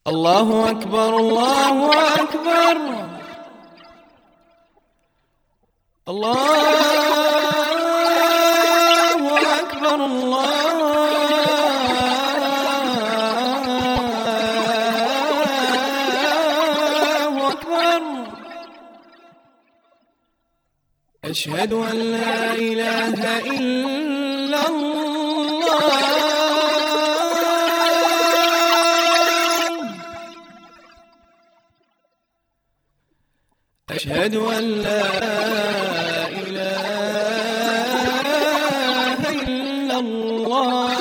الله أكبر الله أكبر الله أكبر الله أكبر. أشهد أن لا إله إلا الله أشهد أن لا إله إلا الله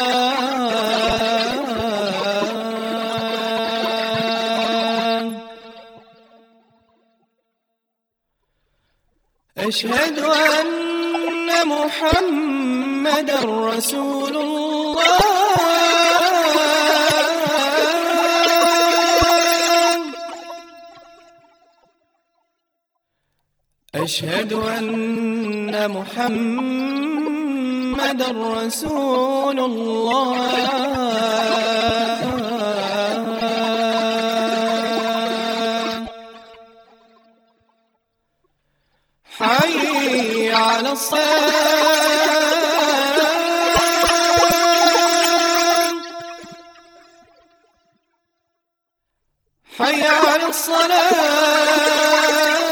أشهد أن محمدًا رسول الله أشهد أن محمدًا رسول الله حي على الصلاة حي على الصلاة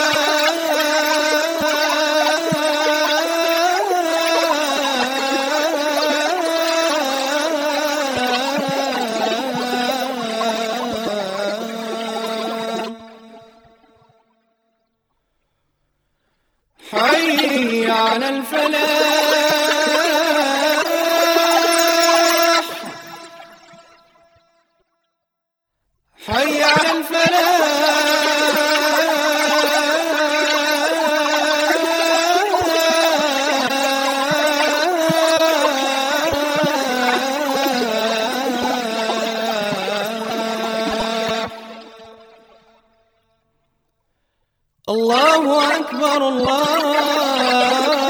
حي على الفلاح حي على الفلاح. الله أكبر الله